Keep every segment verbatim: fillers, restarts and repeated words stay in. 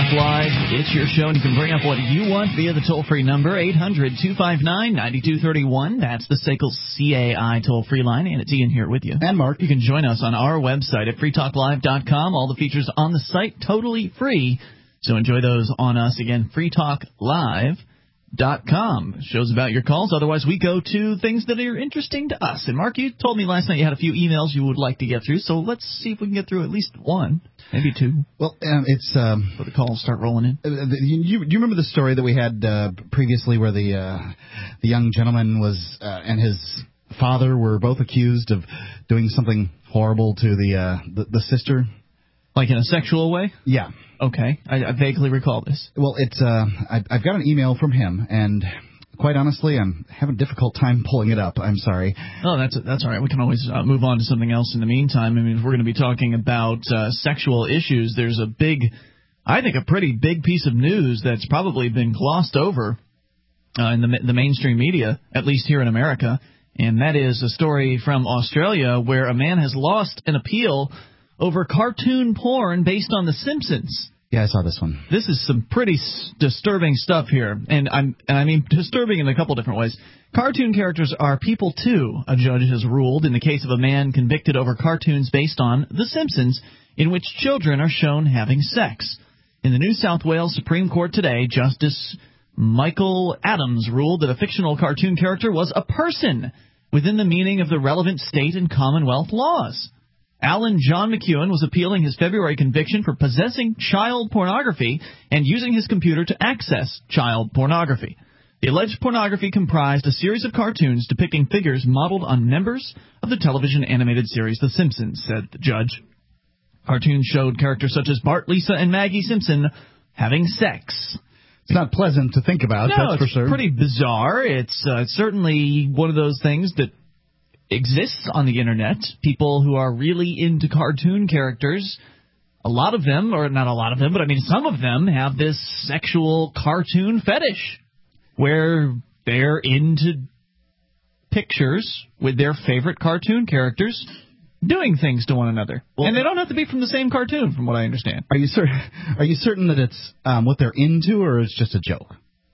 Talk Live. It's your show, and you can bring up what you want via the toll-free number, eight hundred two five nine nine two three one. That's the S A C L C A I toll-free line, and it's Ian here with you. And Mark. You can join us on our website at free talk live dot com. All the features on the site totally free, so enjoy those on us. Again, free talk live dot com. Shows about your calls. Otherwise, we go to things that are interesting to us. And Mark, you told me last night you had a few emails you would like to get through, so let's see if we can get through at least one, maybe two. Well, um, it's um, before the calls start rolling in. Uh, the, you, you remember the story that we had uh, previously, where the uh, the young gentleman was uh, and his father were both accused of doing something horrible to the uh, the, the sister, like in a sexual way? Yeah. Okay, I, I vaguely recall this. Well, it's uh, I, I've got an email from him, and quite honestly, I'm having a difficult time pulling it up. I'm sorry. Oh, that's that's all right. We can always uh, move on to something else in the meantime. I mean, if we're going to be talking about uh, sexual issues, there's a big, I think, a pretty big piece of news that's probably been glossed over uh, in the the mainstream media, at least here in America, and that is a story from Australia where a man has lost an appeal over cartoon porn based on The Simpsons. Yeah, I saw this one. This is some pretty s- disturbing stuff here, and I'm and I mean disturbing in a couple different ways. Cartoon characters are people too, a judge has ruled in the case of a man convicted over cartoons based on The Simpsons, in which children are shown having sex. In the New South Wales Supreme Court today, Justice Michael Adams ruled that a fictional cartoon character was a person within the meaning of the relevant state and Commonwealth laws. Alan John McEwen was appealing his February conviction for possessing child pornography and using his computer to access child pornography. The alleged pornography comprised a series of cartoons depicting figures modeled on members of the television animated series The Simpsons, said the judge. Cartoons showed characters such as Bart, Lisa, and Maggie Simpson having sex. It's not pleasant to think about, no, that's for sure. It's pretty bizarre. It's uh, certainly one of those things that exists on the internet. People who are really into cartoon characters, a lot of them, or not a lot of them, but I mean some of them have this sexual cartoon fetish where they're into pictures with their favorite cartoon characters doing things to one another. Well, and they don't have to be from the same cartoon, from what I understand. Are you certain? Are you certain that it's um, what they're into, or it's just a joke?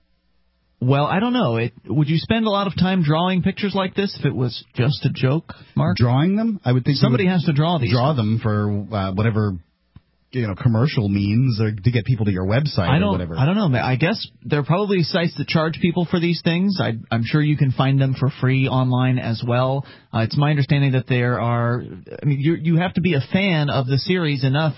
Well, I don't know. It, would you spend a lot of time drawing pictures like this if it was just a joke, Mark? Drawing them? I would think somebody has to draw these. Draw them for uh, whatever, you know, commercial means, or to get people to your website I don't, or whatever. I don't know. I guess there are probably sites that charge people for these things. I, I'm sure you can find them for free online as well. Uh, it's my understanding that there are. I mean, you you have to be a fan of the series enough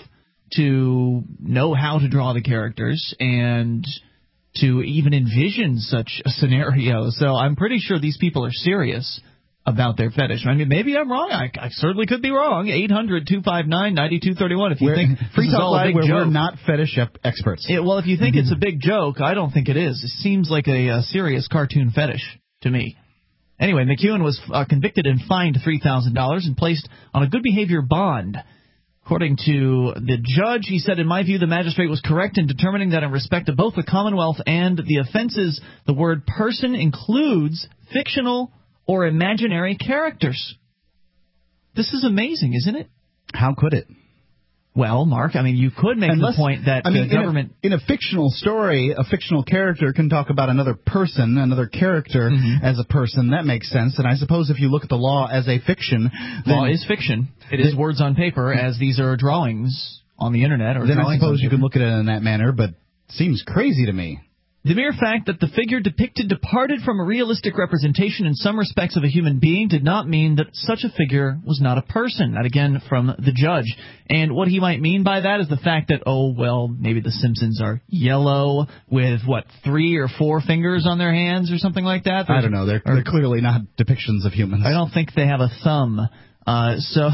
to know how to draw the characters and to even envision such a scenario. So I'm pretty sure these people are serious about their fetish. I mean, maybe I'm wrong. I, I certainly could be wrong. eight hundred two five nine nine two three one if you we're, think Free this is Talk all a Live, big where joke. We're not fetish experts. It, well, if you think it's a big joke, I don't think it is. It seems like a, a serious cartoon fetish to me. Anyway, McEwen was uh, convicted and fined three thousand dollars and placed on a good behavior bond. According to the judge, he said, in my view, the magistrate was correct in determining that in respect of both the Commonwealth and the offenses, the word person includes fictional or imaginary characters. This is amazing, isn't it? How could it? Well, Mark, I mean, you could make Unless, the point that I mean, the government... In a, in a fictional story, a fictional character can talk about another person, another character mm-hmm. as a person. That makes sense. And I suppose if you look at the law as a fiction... Law is fiction. It is words on paper, as these are drawings on the Internet. Or then I suppose you paper. can look at it in that manner, but it seems crazy to me. The mere fact that the figure depicted departed from a realistic representation in some respects of a human being did not mean that such a figure was not a person. That, again, from the judge. And what he might mean by that is the fact that, oh, well, maybe the Simpsons are yellow with, what, three or four fingers on their hands or something like that? There's, I don't know. They're, they're clearly not depictions of humans. I don't think they have a thumb. Uh, so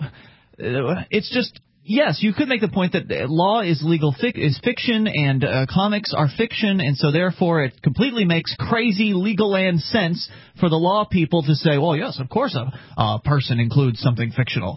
it's just... Yes, you could make the point that law is legal fic- is fiction and uh, comics are fiction, and so therefore it completely makes crazy legal land sense for the law people to say, well, yes, of course a, a person includes something fictional.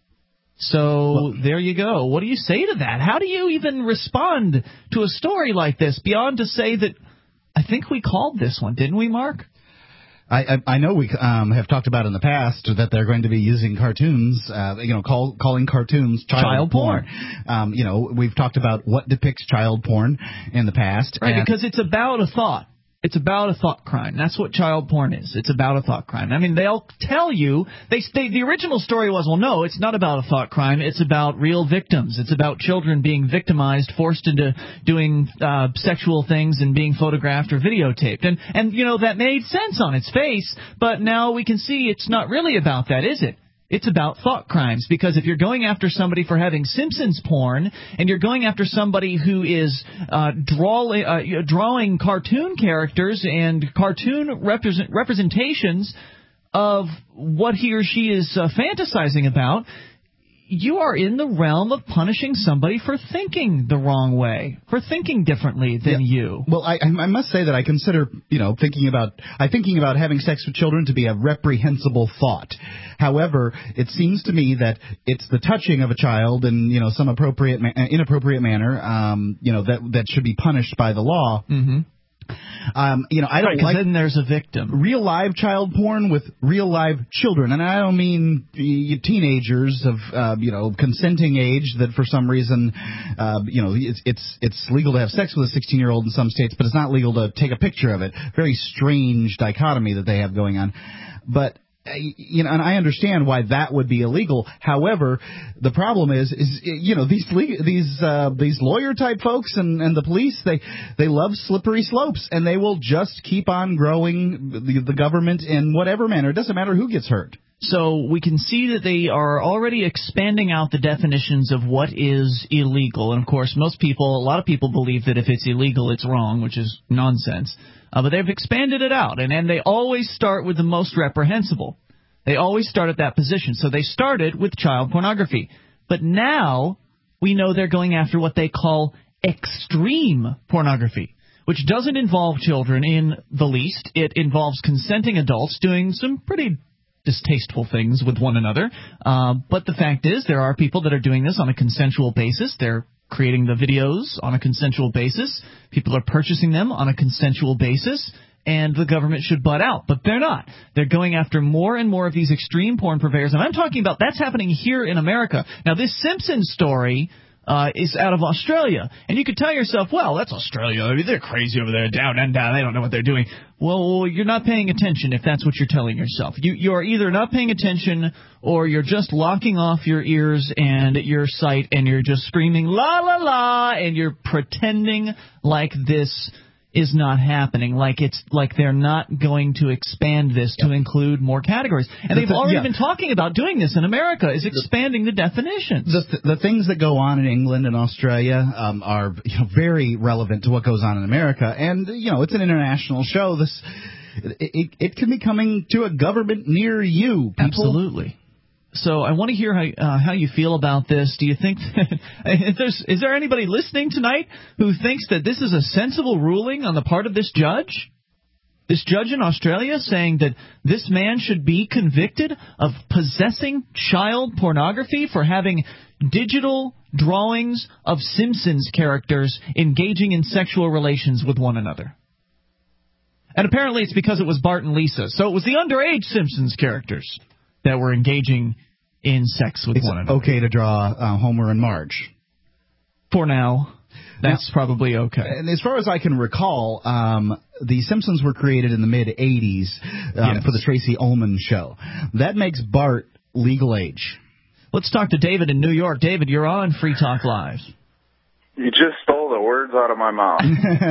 So well, there you go. What do you say to that? How do you even respond to a story like this beyond to say that I think we called this one, didn't we, Mark? I, I, I know we um, have talked about in the past that they're going to be using cartoons, uh, you know, call, calling cartoons child, child porn. porn. Um, you know, we've talked about what depicts child porn in the past. Right, and because it's about a thought. It's about a thought crime. That's what child porn is. It's about a thought crime. I mean, they'll tell you, they, they the original story was, well, no, it's not about a thought crime. It's about real victims. It's about children being victimized, forced into doing uh, sexual things and being photographed or videotaped. And, and, you know, that made sense on its face, but now we can see it's not really about that, is it? It's about thought crimes, because if you're going after somebody for having Simpsons porn, and you're going after somebody who is uh, draw, uh, drawing cartoon characters and cartoon represent, representations of what he or she is uh, fantasizing about, you are in the realm of punishing somebody for thinking the wrong way, for thinking differently than yeah. you. Well, I, I must say that I consider, you know, thinking about I thinking about having sex with children to be a reprehensible thought. However, it seems to me that it's the touching of a child in, you know, some appropriate, ma- inappropriate manner, um, you know, that that should be punished by the law. Mm-hmm. Um, you know, I don't right, like then there's a victim. Real live child porn with real live children, and I don't mean teenagers of uh, you know consenting age that for some reason uh, you know it's it's it's legal to have sex with a sixteen year old in some states, but it's not legal to take a picture of it. Very strange dichotomy that they have going on, but. You know, and I understand why that would be illegal. However, the problem is, is you know, these these uh, these lawyer type folks and, and the police, they they love slippery slopes, and they will just keep on growing the, the government in whatever manner. It doesn't matter who gets hurt. So we can see that they are already expanding out the definitions of what is illegal. And, of course, most people, a lot of people believe that if it's illegal, it's wrong, which is nonsense. Uh, but they've expanded it out, and, and they always start with the most reprehensible. They always start at that position. So they started with child pornography. But now we know they're going after what they call extreme pornography, which doesn't involve children in the least. It involves consenting adults doing some pretty distasteful things with one another. Uh, but the fact is, there are people that are doing this on a consensual basis. They're creating the videos on a consensual basis. People are purchasing them on a consensual basis. And the government should butt out. But they're not. They're going after more and more of these extreme porn purveyors. And I'm talking about that's happening here in America. Now, this Simpsons story uh, is out of Australia. And you could tell yourself, well, that's Australia. I mean, they're crazy over there, down and down. They don't know what they're doing. Well, you're not paying attention if that's what you're telling yourself. You, you're either not paying attention or you're just locking off your ears and your sight and you're just screaming, la, la, la, and you're pretending like this is not happening, like it's like they're not going to expand this to yep. include more categories. And they've already yeah. been talking about doing this in America, is expanding the definitions. The, the things that go on in England and Australia um, are you know, very relevant to what goes on in America. And, you know, it's an international show. This it, it, it can be coming to a government near you, people. Absolutely. So I want to hear how uh, how you feel about this. Do you think that, if there's, is there anybody listening tonight who thinks that this is a sensible ruling on the part of this judge? This judge in Australia saying that this man should be convicted of possessing child pornography for having digital drawings of Simpsons characters engaging in sexual relations with one another. And apparently it's because it was Bart and Lisa. So it was the underage Simpsons characters that were engaging in sex with it's one another. Okay to draw uh, Homer and Marge. For now, that's now, probably okay. And as far as I can recall, um, the Simpsons were created in the mid-eighties um, yes. for the Tracy Ullman show. That makes Bart legal age. Let's talk to David in New York. David, you're on Free Talk Live. You just stole the words out of my mouth.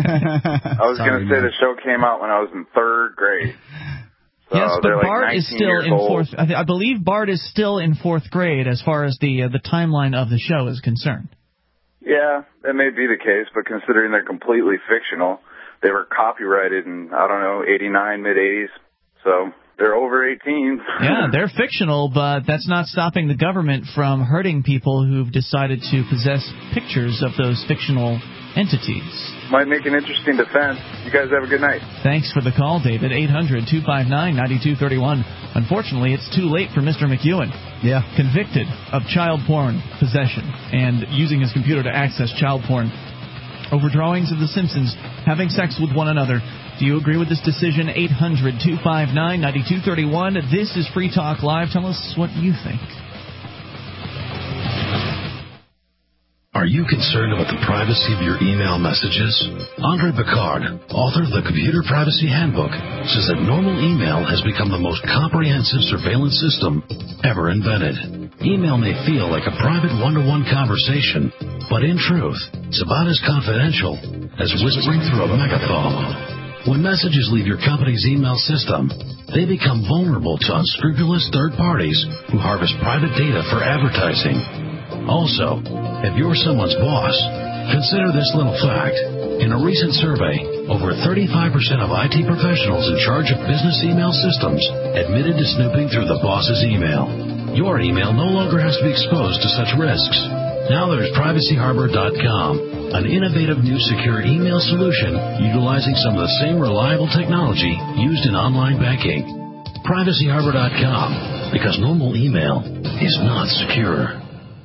I was going to say man. the show came out when I was in third grade. So yes, but like Bart is still in old. fourth. I, th- I believe Bart is still in fourth grade as far as the uh, the timeline of the show is concerned. Yeah, that may be the case, but considering they're completely fictional, they were copyrighted in I don't know eighty-nine, mid eighties, so they're over eighteen. Yeah, they're fictional, but that's not stopping the government from hurting people who've decided to possess pictures of those fictional entities. Might make an interesting defense. You guys have a good night. Thanks for the call, David. eight hundred, two five nine, nine two three one. Unfortunately, it's too late for Mister McEwen. Yeah. Convicted of child porn possession and using his computer to access child porn over drawings of The Simpsons having sex with one another. Do you agree with this decision? eight hundred, two five nine, nine two three one. This is Free Talk Live. Tell us what you think. Are you concerned about the privacy of your email messages? Andre Picard, author of the Computer Privacy Handbook, says that normal email has become the most comprehensive surveillance system ever invented. Email may feel like a private one-to-one conversation, but in truth, it's about as confidential as whispering through a megaphone. When messages leave your company's email system, they become vulnerable to unscrupulous third parties who harvest private data for advertising. Also, if you're someone's boss, consider this little fact. In a recent survey, over thirty-five percent of I T professionals in charge of business email systems admitted to snooping through the boss's email. Your email no longer has to be exposed to such risks. Now there's Privacy Harbor dot com, an innovative new secure email solution utilizing some of the same reliable technology used in online banking. Privacy Harbor dot com, because normal email is not secure.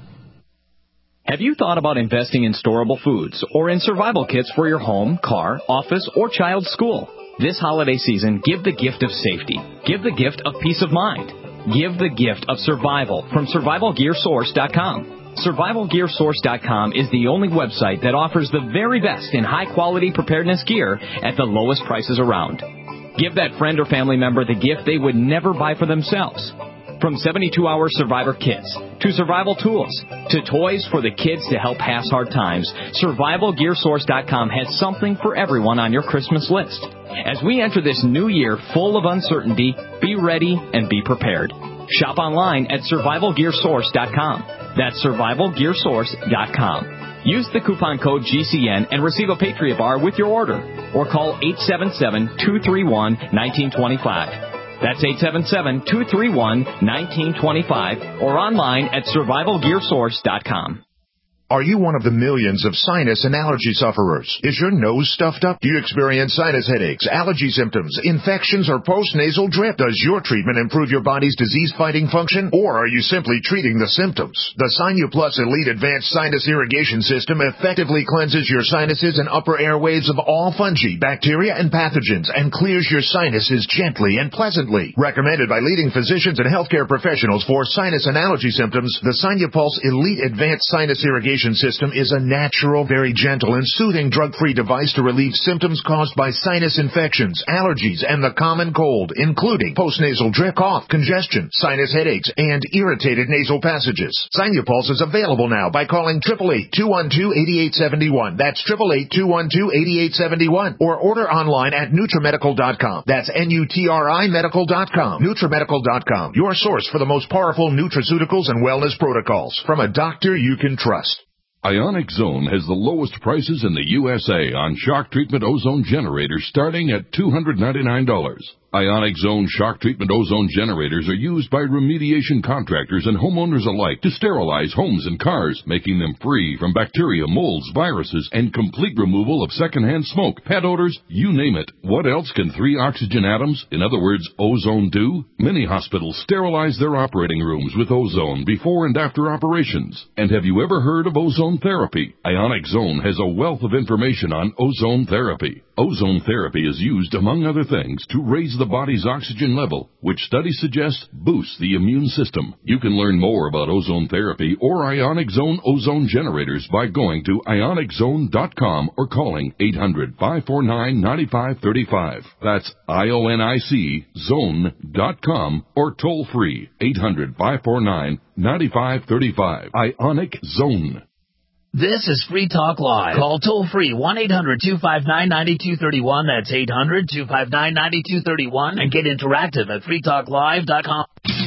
Have you thought about investing in storable foods or in survival kits for your home, car, office, or child's school? This holiday season, give the gift of safety. Give the gift of peace of mind. Give the gift of survival from Survival Gear Source dot com. Survival Gear Source dot com is the only website that offers the very best in high-quality preparedness gear at the lowest prices around. Give that friend or family member the gift they would never buy for themselves. From seventy-two hour survivor kits, to survival tools, to toys for the kids to help pass hard times, Survival Gear Source dot com has something for everyone on your Christmas list. As we enter this new year full of uncertainty, be ready and be prepared. Shop online at Survival Gear Source dot com. That's Survival Gear Source dot com. Use the coupon code G C N and receive a Patriot Bar with your order. Or call eight seven seven, two three one, one nine two five. That's eight seven seven, two three one, one nine two five or online at Survival Gear Source dot com. Are you one of the millions of sinus and allergy sufferers? Is your nose stuffed up? Do you experience sinus headaches, allergy symptoms, infections, or post-nasal drip? Does your treatment improve your body's disease-fighting function? Or are you simply treating the symptoms? The SinuPlus Elite Advanced Sinus Irrigation System effectively cleanses your sinuses and upper airways of all fungi, bacteria, and pathogens, and clears your sinuses gently and pleasantly. Recommended by leading physicians and healthcare professionals for sinus and allergy symptoms, the SinuPulse Elite Advanced Sinus Irrigation System is a natural, very gentle, and soothing drug-free device to relieve symptoms caused by sinus infections, allergies, and the common cold, including postnasal drip, cough, congestion, sinus headaches, and irritated nasal passages. SinuPulse is available now by calling eight eight eight, two one two, eight eight seven one. That's eight eight eight, two one two, eight eight seven one. Or order online at NutriMedical dot com. That's N U T R I Medical dot com. NutriMedical dot com, your source for the most powerful nutraceuticals and wellness protocols from a doctor you can trust. Ionic Zone has the lowest prices in the U S A on shock treatment ozone generators starting at two hundred ninety-nine dollars. Ionic Zone shock treatment ozone generators are used by remediation contractors and homeowners alike to sterilize homes and cars, making them free from bacteria, molds, viruses, and complete removal of secondhand smoke, pet odors, you name it. What else can three oxygen atoms, in other words, ozone, do? Many hospitals sterilize their operating rooms with ozone before and after operations. And have you ever heard of ozone therapy? Ionic Zone has a wealth of information on ozone therapy. Ozone therapy is used, among other things, to raise the body's oxygen level, which studies suggest boosts the immune system. You can learn more about ozone therapy or Ionic Zone ozone generators by going to Ionic Zone dot com or calling eight hundred, five four nine, nine five three five. That's I O N I C zone dot com or toll free eight hundred, five four nine, nine five three five. Ionic Zone. This is Free Talk Live. Call toll-free one eight hundred, two five nine, nine two three one. That's eight hundred, two five nine, nine two three one. And get interactive at free talk live dot com.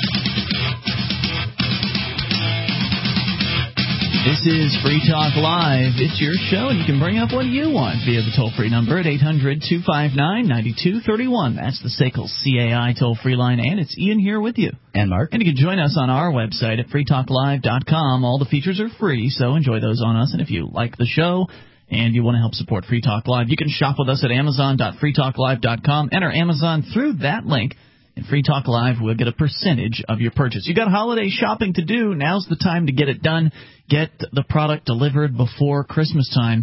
This is Free Talk Live. It's your show, and you can bring up what you want via the toll-free number at eight hundred, two five nine, nine two three one. That's the S A C L C A I toll-free line, and it's Ian here with you. And Mark. And you can join us on our website at free talk live dot com. All the features are free, so enjoy those on us. And if you like the show and you want to help support Free Talk Live, you can shop with us at amazon dot free talk live dot com. Enter Amazon through that link, and Free Talk Live will get a percentage of your purchase. You got holiday shopping to do. Now's the time to get it done. Get the product delivered before Christmas time.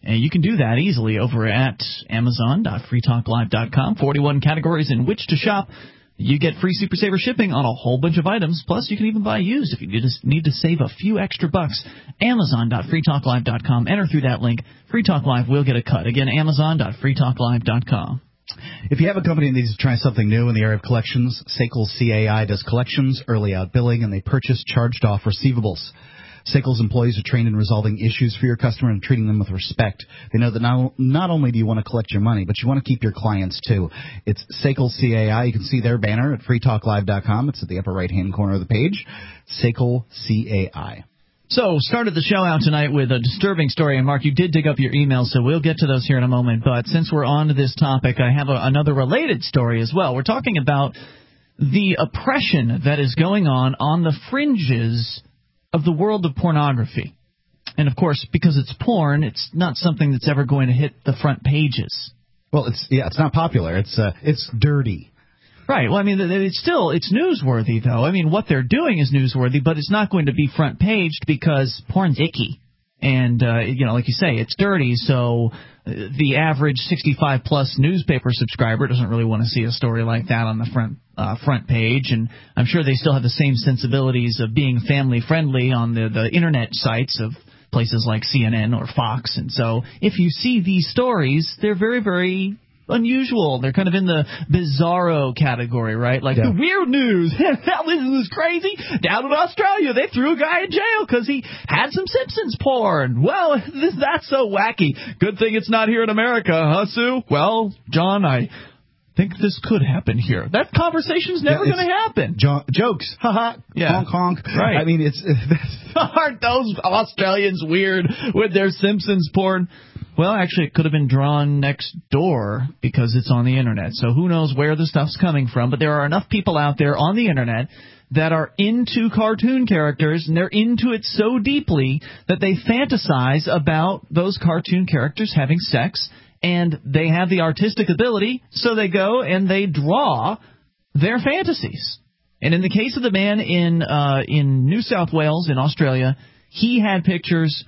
And you can do that easily over at amazon dot free talk live dot com. forty-one categories in which to shop. You get free Super Saver shipping on a whole bunch of items. Plus, you can even buy used if you just need to save a few extra bucks. amazon dot free talk live dot com. Enter through that link. Free Talk Live will get a cut. Again, amazon dot free talk live dot com. If you have a company that needs to try something new in the area of collections, S A C L C A I does collections, early out billing, and they purchase charged-off receivables. S A C L's employees are trained in resolving issues for your customer and treating them with respect. They know that not, not only do you want to collect your money, but you want to keep your clients, too. It's S A C L C A I. You can see their banner at free talk live dot com. It's at the upper right-hand corner of the page. S A C L C A I. So, started the show out tonight with a disturbing story, and Mark, you did dig up your emails, so we'll get to those here in a moment. But since we're on to this topic, I have a, another related story as well. We're talking about the oppression that is going on on the fringes of the world of pornography. And, of course, because it's porn, it's not something that's ever going to hit the front pages. Well, it's yeah, it's not popular. It's uh, it's dirty. Right. Well, I mean, it's still, it's newsworthy, though. I mean, what they're doing is newsworthy, but it's not going to be front-paged because porn's icky. And, uh, you know, like you say, it's dirty, so the average sixty-five plus newspaper subscriber doesn't really want to see a story like that on the front uh, front page. And I'm sure they still have the same sensibilities of being family-friendly on the, the Internet sites of places like C N N or Fox. And so if you see these stories, they're very, very unusual. They're kind of in the bizarro category, right? Like, yeah. The weird news. Hell, isn't this crazy? Down in Australia, they threw a guy in jail because he had some Simpsons porn. Well, this, that's so wacky. Good thing it's not here in America, huh, Sue? Well, John, I think this could happen here. That conversation's never yeah, going to happen. Jo- jokes. Ha-ha. Yeah. Honk, honk. Right. I mean, it's... Aren't those Australians weird with their Simpsons porn? Well, actually, it could have been drawn next door because it's on the Internet. So who knows where the stuff's coming from. But there are enough people out there on the Internet that are into cartoon characters, and they're into it so deeply that they fantasize about those cartoon characters having sex, and they have the artistic ability, so they go and they draw their fantasies. And in the case of the man in uh, in New South Wales in Australia, he had pictures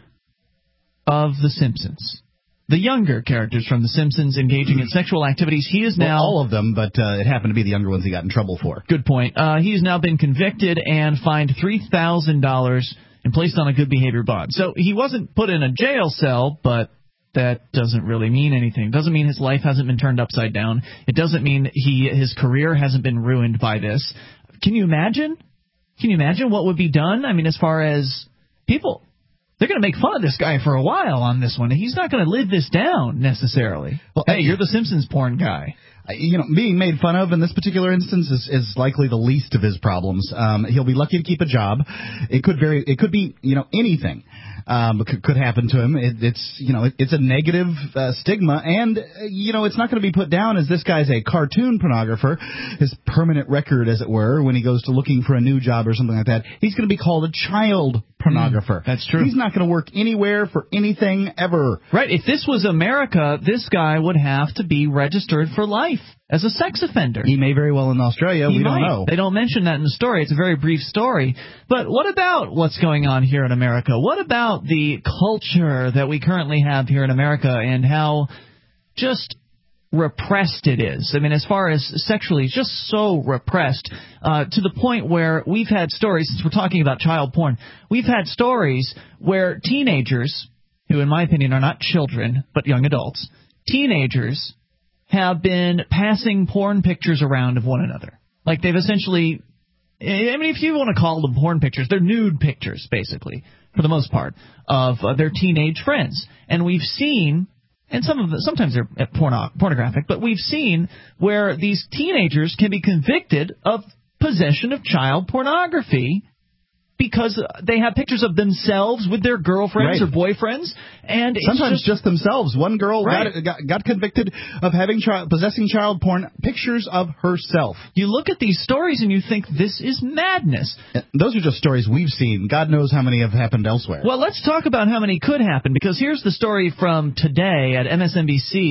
of The Simpsons. The younger characters from The Simpsons engaging in sexual activities. He is now... Well, all of them, but uh, it happened to be the younger ones he got in trouble for. Good point. Uh, he's now been convicted and fined three thousand dollars and placed on a good behavior bond. So he wasn't put in a jail cell, but that doesn't really mean anything. It doesn't mean his life hasn't been turned upside down. It doesn't mean he his career hasn't been ruined by this. Can you imagine? Can you imagine what would be done? I mean, as far as people... They're going to make fun of this guy for a while on this one. He's not going to live this down, necessarily. Well, hey, you're the Simpsons porn guy. You know, being made fun of in this particular instance is, is likely the least of his problems. Um, he'll be lucky to keep a job. It could very, it could be, you know, anything um, could, could happen to him. It, it's, you know, it, it's a negative uh, stigma, and uh, you know, it's not going to be put down as this guy's a cartoon pornographer. His permanent record, as it were, when he goes to looking for a new job or something like that, he's going to be called a child pornographer. Mm, that's true. He's not going to work anywhere for anything ever. Right. If this was America, this guy would have to be registered for life as a sex offender. He may very well in Australia. He we might. don't know. They don't mention that in the story. It's a very brief story. But what about what's going on here in America? What about the culture that we currently have here in America and how just repressed it is? I mean, as far as sexually, it's just so repressed uh, to the point where we've had stories, since we're talking about child porn, we've had stories where teenagers, who in my opinion are not children, but young adults, teenagers have been passing porn pictures around of one another. Like they've essentially, I mean, if you want to call them porn pictures, they're nude pictures, basically, for the most part, of uh, their teenage friends. And we've seen, and some of the, sometimes they're porno, pornographic, but we've seen where these teenagers can be convicted of possession of child pornography because they have pictures of themselves with their girlfriends right. or boyfriends, and sometimes it's just, just themselves. One girl right. got, got got convicted of having child, possessing child porn pictures of herself. You look at these stories and you think this is madness. Those are just stories we've seen. God knows how many have happened elsewhere. Well, let's talk about how many could happen, because here's the story from today at M S N B C,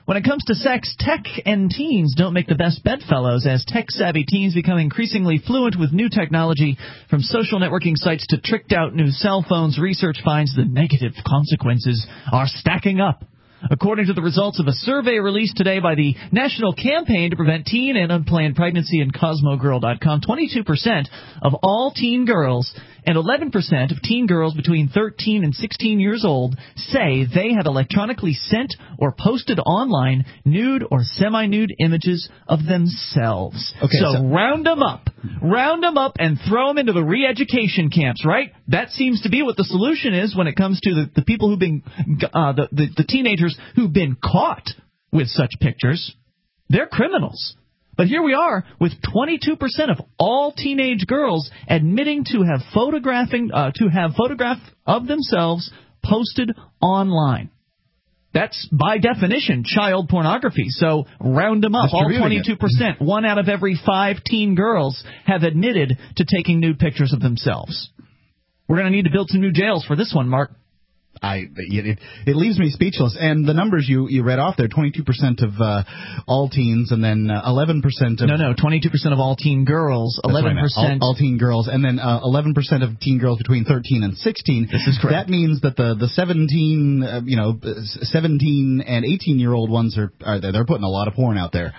When it comes to sex, tech and teens don't make the best bedfellows, as tech-savvy teens become increasingly fluent with new technology. From social networking sites to tricked-out new cell phones, research finds the negative consequences are stacking up. According to the results of a survey released today by the National Campaign to Prevent Teen and Unplanned Pregnancy in Cosmo Girl dot com, twenty-two percent of all teen girls and eleven percent of teen girls between thirteen and sixteen years old say they have electronically sent or posted online nude or semi-nude images of themselves. Okay, so, so round them up. Round them up and throw them into the re-education camps, right? That seems to be what the solution is when it comes to the, the people who've been, uh, the, the, the teenagers who've been caught with such pictures. They're criminals. But here we are with twenty-two percent of all teenage girls admitting to have photographing uh, to have photograph of themselves posted online. That's, by definition, child pornography. So round them up, all twenty-two percent. One out of every five teen girls have admitted to taking nude pictures of themselves. We're going to need to build some new jails for this one, Mark. I it, it leaves me speechless. And the numbers you, you read off there, twenty-two percent of uh, all teens, and then uh, eleven percent of... No, no, twenty-two percent of all teen girls, eleven percent... All, all teen girls, and then uh, eleven percent of teen girls between thirteen and sixteen. This is correct. That means that the, the seventeen, uh, you know, seventeen and eighteen-year-old ones are, are there. They're putting a lot of porn out there.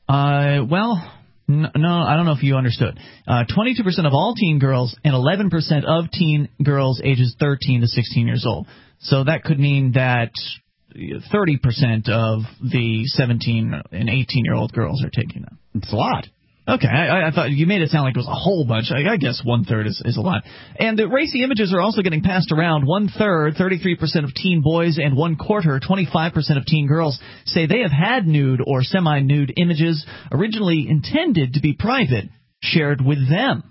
Uh, well... No, I don't know if you understood. Uh, twenty-two percent of all teen girls and eleven percent of teen girls ages thirteen to sixteen years old. So that could mean that thirty percent of the seventeen and eighteen-year-old girls are taking them. It's a lot. Okay, I, I thought you made it sound like it was a whole bunch. I, I guess one-third is, is a lot. And the racy images are also getting passed around. One-third, thirty-three percent of teen boys, and one-quarter, twenty-five percent of teen girls, say they have had nude or semi-nude images originally intended to be private shared with them.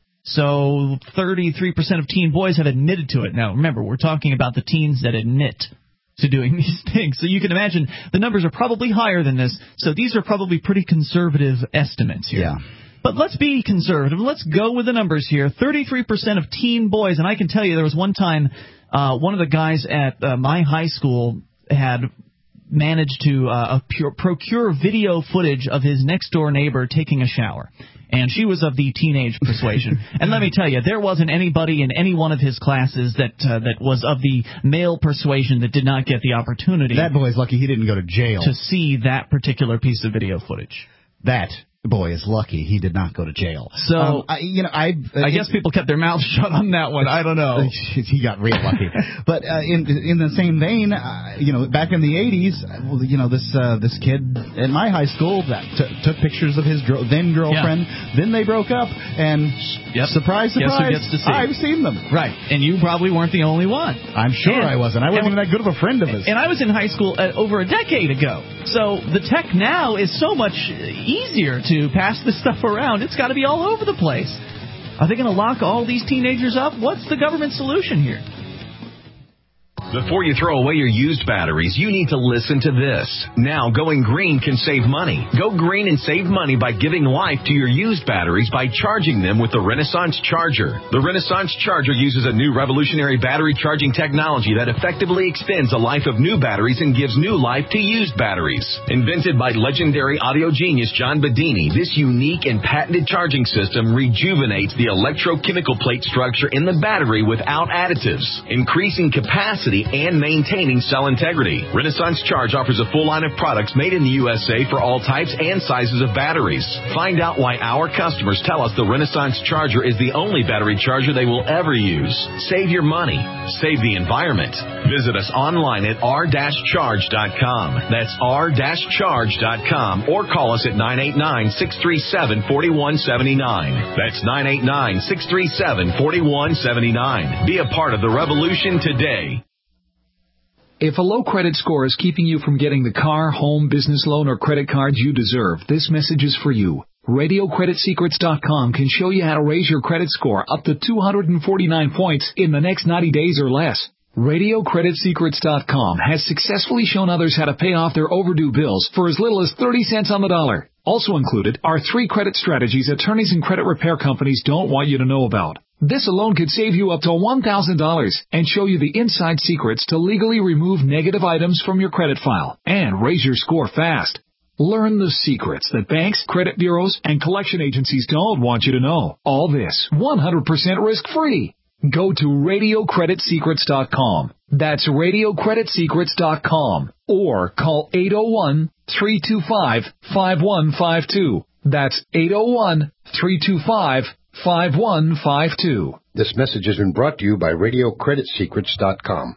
So thirty-three percent of teen boys have admitted to it. Now, remember, we're talking about the teens that admit to doing these things. So you can imagine the numbers are probably higher than this. So these are probably pretty conservative estimates here. Yeah. But let's be conservative. Let's go with the numbers here. thirty-three percent of teen boys, and I can tell you there was one time uh, one of the guys at uh, my high school had managed to uh, procure video footage of his next-door neighbor taking a shower. And she was of the teenage persuasion. And let me tell you, there wasn't anybody in any one of his classes that uh, that was of the male persuasion that did not get the opportunity. That boy's lucky he didn't go to jail. To see that particular piece of video footage. That boy is lucky he did not go to jail. So, um, I, you know, I uh, I guess people kept their mouths shut on that one. I don't know. He got real lucky. But uh, in in the same vein, uh, you know, back in the eighties, well, you know, this uh, this kid at my high school that t- took pictures of his girl, then girlfriend. Yeah. Then they broke up, and yep. surprise, surprise, Guess who gets to see? I've seen them. Right, and you probably weren't the only one. I'm sure and, I wasn't. I wasn't that good of a friend of his. And I was in high school uh, over a decade ago. So the tech now is so much easier to pass this stuff around. It's got to be all over the place. Are they going to lock all these teenagers up? What's the government solution here? Before you throw away your used batteries, you need to listen to this. Now, going green can save money. Go green and save money by giving life to your used batteries by charging them with the Renaissance Charger. The Renaissance Charger uses a new revolutionary battery charging technology that effectively extends the life of new batteries and gives new life to used batteries. Invented by legendary audio genius John Bedini, this unique and patented charging system rejuvenates the electrochemical plate structure in the battery without additives, increasing capacity and maintaining cell integrity. Renaissance Charge offers a full line of products made in the U S A for all types and sizes of batteries. Find out why our customers tell us the Renaissance Charger is the only battery charger they will ever use. Save your money. Save the environment. Visit us online at r dash charge dot com. That's r dash charge dot com, or call us at nine eight nine, six three seven, four one seven nine. That's nine eight nine, six three seven, four one seven nine. Be a part of the revolution today. If a low credit score is keeping you from getting the car, home, business loan, or credit cards you deserve, this message is for you. Radio Credit Secrets dot com can show you how to raise your credit score up to two hundred forty-nine points in the next ninety days or less. Radio Credit Secrets dot com has successfully shown others how to pay off their overdue bills for as little as thirty cents on the dollar. Also included are three credit strategies attorneys and credit repair companies don't want you to know about. This alone could save you up to one thousand dollars and show you the inside secrets to legally remove negative items from your credit file and raise your score fast. Learn the secrets that banks, credit bureaus, and collection agencies don't want you to know. All this one hundred percent risk-free. Go to radio credit secrets dot com. That's radio credit secrets dot com. Or call eight oh one, three two five, five one five two. That's eight oh one, three two five, five one five two. This message has been brought to you by radio credit secrets dot com.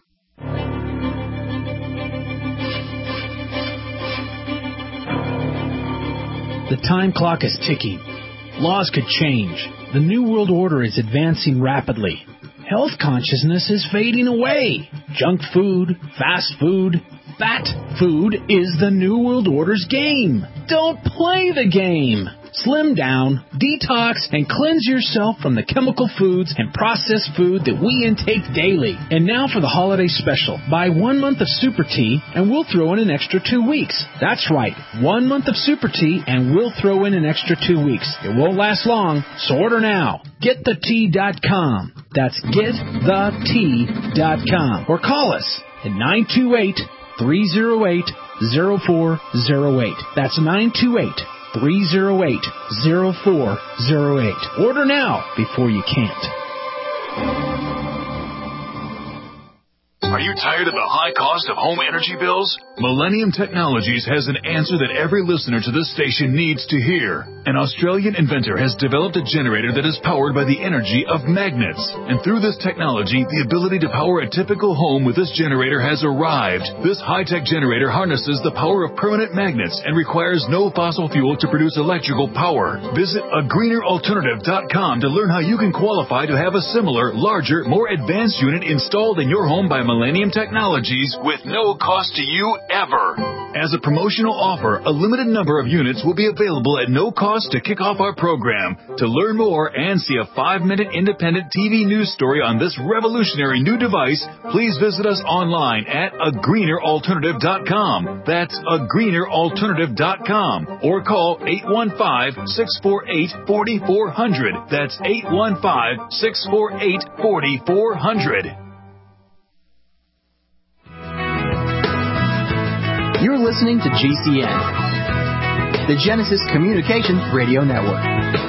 The time clock is ticking. Laws could change. The New World Order is advancing rapidly. Health consciousness is fading away. Junk food, fast food, fat food is the New World Order's game. Don't play the game. Slim down, detox, and cleanse yourself from the chemical foods and processed food that we intake daily. And now for the holiday special. Buy one month of Super Tea, and we'll throw in an extra two weeks. That's right, one month of Super Tea, and we'll throw in an extra two weeks. It won't last long, so order now. get the tea dot com. That's get the tea dot com. Or call us at nine two eight, three oh eight, oh four oh eight. That's nine two eight, three oh eight, oh four oh eight. Order now before you can't. Are you tired of the high cost of home energy bills? Millennium Technologies has an answer that every listener to this station needs to hear. An Australian inventor has developed a generator that is powered by the energy of magnets. And through this technology, the ability to power a typical home with this generator has arrived. This high-tech generator harnesses the power of permanent magnets and requires no fossil fuel to produce electrical power. Visit a greener alternative dot com to learn how you can qualify to have a similar, larger, more advanced unit installed in your home by Millennium Technologies with no cost to you ever. As a promotional offer, a limited number of units will be available at no cost to kick off our program. To learn more and see a five-minute independent T V news story on this revolutionary new device, please visit us online at a greener alternative dot com. That's a greener alternative dot com. Or call eight one five, six four eight, four four zero zero. That's eight one five, six four eight, four four zero zero. You're listening to G C N, the Genesis Communications Radio Network.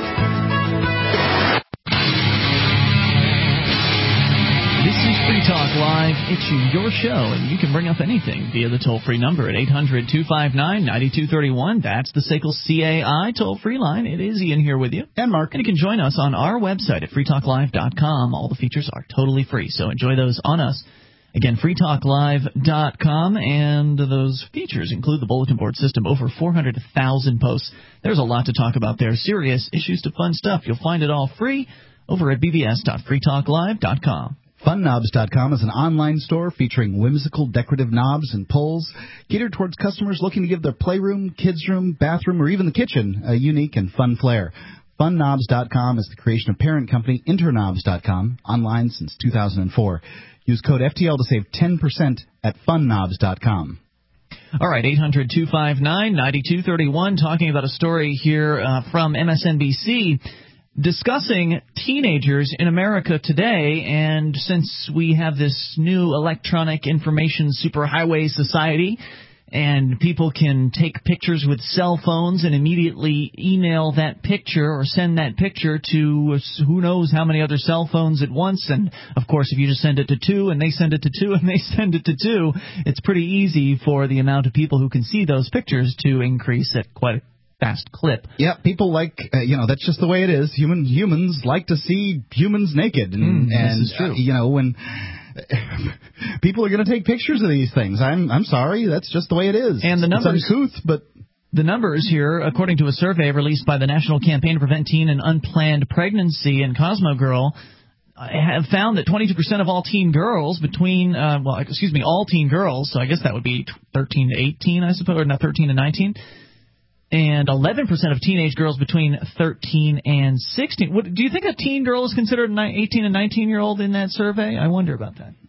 This is Free Talk Live. It's your show, and you can bring up anything via the toll-free number at eight hundred, two five nine, nine two three one. That's the S A C L C A I toll-free line. It is Ian here with you. And Mark. And you can join us on our website at free talk live dot com. All the features are totally free, so enjoy those on us. Again, free talk live dot com, and those features include the bulletin board system, over four hundred thousand posts. There's a lot to talk about there, serious issues to fun stuff. You'll find it all free over at b b s dot free talk live dot com. fun knobs dot com is an online store featuring whimsical decorative knobs and pulls catered towards customers looking to give their playroom, kids' room, bathroom, or even the kitchen a unique and fun flair. fun knobs dot com is the creation of parent company interknobs dot com, online since two thousand four. Use code F T L to save ten percent at fun knobs dot com. All right, eight hundred, two five nine, nine two three one, talking about a story here uh, from M S N B C discussing teenagers in America today. And since we have this new electronic information superhighway society, and people can take pictures with cell phones and immediately email that picture or send that picture to who knows how many other cell phones at once. And, of course, if you just send it to two and they send it to two and they send it to two, it's pretty easy for the amount of people who can see those pictures to increase at quite a fast clip. Yeah, people like, uh, you know, that's just the way it is. Human Humans like to see humans naked. And, mm, and this is true. Uh, you know, when... people are going to take pictures of these things. I'm I'm sorry, that's just the way it is. And the numbers, it's uncouth, but the numbers here, according to a survey released by the National Campaign to Prevent Teen and Unplanned Pregnancy and Cosmo Girl, have found that twenty-two percent of all teen girls between, uh, well, excuse me, all teen girls, so I guess that would be thirteen to eighteen, I suppose, or not thirteen to nineteen. And eleven percent of teenage girls between thirteen and sixteen. What, do you think a teen girl is considered an eighteen and nineteen-year-old in that survey? I wonder about that.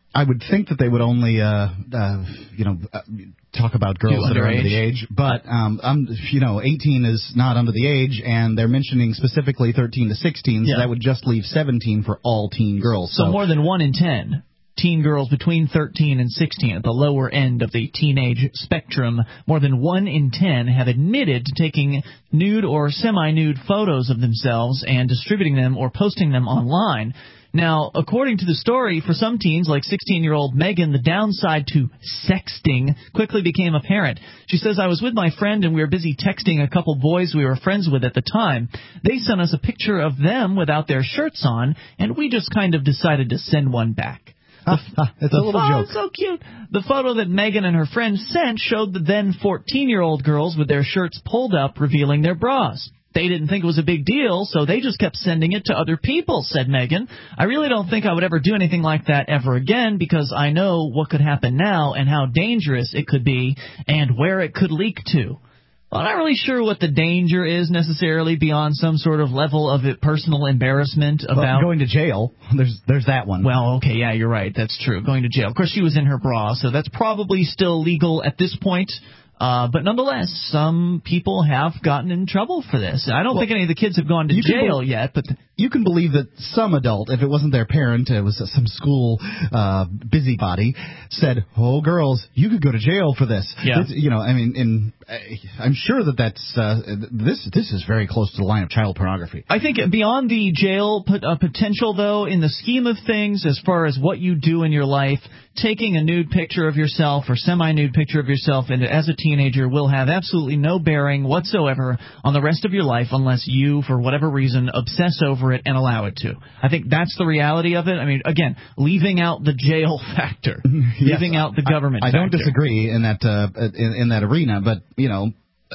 I would think that they would only, uh, uh, you know, uh, talk about girls that are under the age. But, um, um, you know, eighteen is not under the age, and they're mentioning specifically thirteen to sixteen, so Yeah. that would just leave seventeen for all teen girls. So, So, more than one in ten teen girls between thirteen and sixteen at the lower end of the teenage spectrum, more than one in ten have admitted to taking nude or semi-nude photos of themselves and distributing them or posting them online. Now, according to the story, for some teens, like sixteen-year-old Megan, the downside to sexting quickly became apparent. She says, I was with my friend and we were busy texting a couple boys we were friends with at the time. They sent us a picture of them without their shirts on, and we just kind of decided to send one back. It's a little oh, joke. So cute. The photo that Megan and her friend sent showed the then fourteen-year-old girls with their shirts pulled up, revealing their bras. They didn't think it was a big deal, so they just kept sending it to other people, said Megan. I really don't think I would ever do anything like that ever again because I know what could happen now and how dangerous it could be and where it could leak to. Well, I'm not really sure what the danger is necessarily beyond some sort of level of it, personal embarrassment about well, going to jail. There's there's that one. Well, okay, yeah, you're right. That's true. Going to jail. Of course, she was in her bra, so that's probably still legal at this point. Uh, but nonetheless, some people have gotten in trouble for this. I don't well, think any of the kids have gone to jail be- yet, but th- you can believe that some adult, if it wasn't their parent, it was some school uh, busybody, said, "Oh, girls, you could go to jail for this." Yeah. This, you know, I mean, in, I'm sure that that's uh, this. This is very close to the line of child pornography. I think beyond the jail uh, potential, though, in the scheme of things, as far as what you do in your life, taking a nude picture of yourself or semi-nude picture of yourself and as a teenager will have absolutely no bearing whatsoever on the rest of your life unless you, for whatever reason, obsess over it and allow it to. I think that's the reality of it. I mean, again, leaving out the jail factor, yes, leaving out the government I, I factor. don't disagree in that uh, in, in that arena, but you know,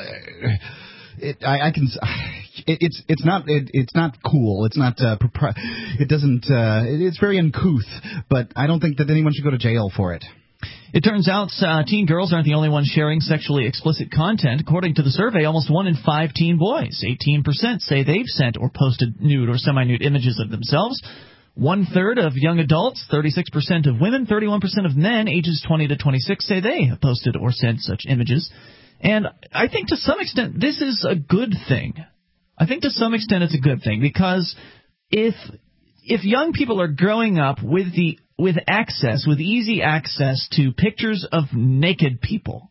it, I, I can. It, it's it's not it, it's not cool. It's not uh, propri- it doesn't. Uh, it, it's very uncouth. But I don't think that anyone should go to jail for it. It turns out uh, teen girls aren't the only ones sharing sexually explicit content. According to the survey, almost one in five teen boys, eighteen percent, say they've sent or posted nude or semi-nude images of themselves. One-third of young adults, thirty-six percent of women, thirty-one percent of men ages twenty to twenty-six say they have posted or sent such images. And I think to some extent this is a good thing. I think to some extent it's a good thing because if if young people are growing up with the with access, with easy access to pictures of naked people,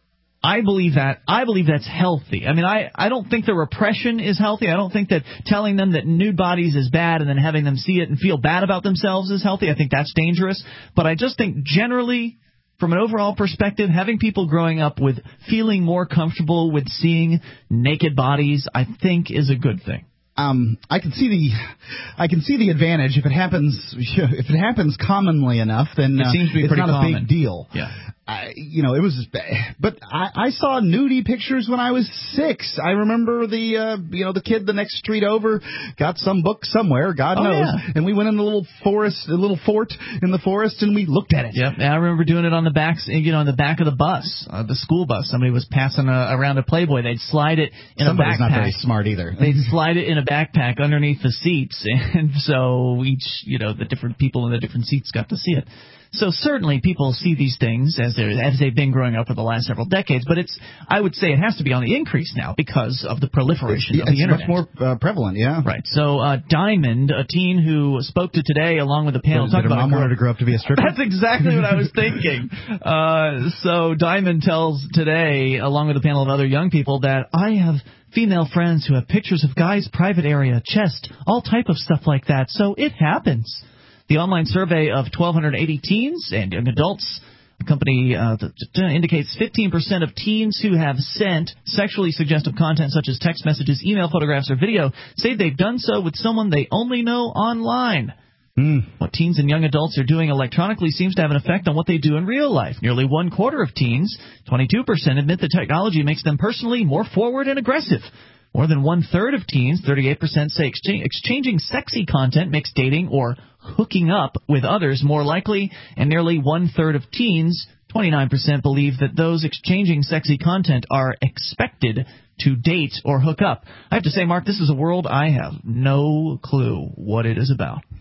I believe that I believe that's healthy. I mean, I, I don't think the repression is healthy. I don't think that telling them that nude bodies is bad and then having them see it and feel bad about themselves is healthy. I think that's dangerous. But I just think generally, from an overall perspective, having people growing up with feeling more comfortable with seeing naked bodies, I think is a good thing. Um, I can see the, I can see the advantage if it happens. If it happens commonly enough, then uh, it seems to be it's pretty not common. a big deal. Yeah. I, you know, it was, but I, I saw nudie pictures when I was six. I remember the, uh, you know, the kid the next street over got some book somewhere, God oh, knows, yeah. and we went in the little forest, the little fort in the forest, and we looked at it. Yep, and I remember doing it on the back, you know, on the back of the bus, uh, the school bus. Somebody was passing a, around a Playboy. They'd slide it in Somebody's a backpack. not very smart either. They'd slide it in a backpack underneath the seats, and so each, you know, the different people in the different seats got to see it. So certainly people see these things as they're, as they've been growing up for the last several decades, but it's I would say it has to be on the increase now because of the proliferation it's, of the it's internet. It's much more uh, prevalent, yeah. Right. So uh, Diamond, a teen who spoke to Today along with the panel, so, talked did her about mom want her to grow up to be a stripper. That's exactly what I was thinking. Uh, so Diamond tells Today, along with a panel of other young people, that I have female friends who have pictures of guys' private area, chest, all type of stuff like that. So it happens. The online survey of twelve eighty teens and young adults, the company uh, the, the, indicates fifteen percent of teens who have sent sexually suggestive content such as text messages, email, photographs, or video say they've done so with someone they only know online. Mm. What teens and young adults are doing electronically seems to have an effect on what they do in real life. Nearly one quarter of teens, twenty-two percent, admit that technology makes them personally more forward and aggressive. More than one-third of teens, thirty-eight percent, say exchange, exchanging sexy content makes dating or hooking up with others more likely, and nearly one-third of teens, twenty-nine percent, believe that those exchanging sexy content are expected to date or hook up. I have to say, Mark, this is a world I have no clue what it is about.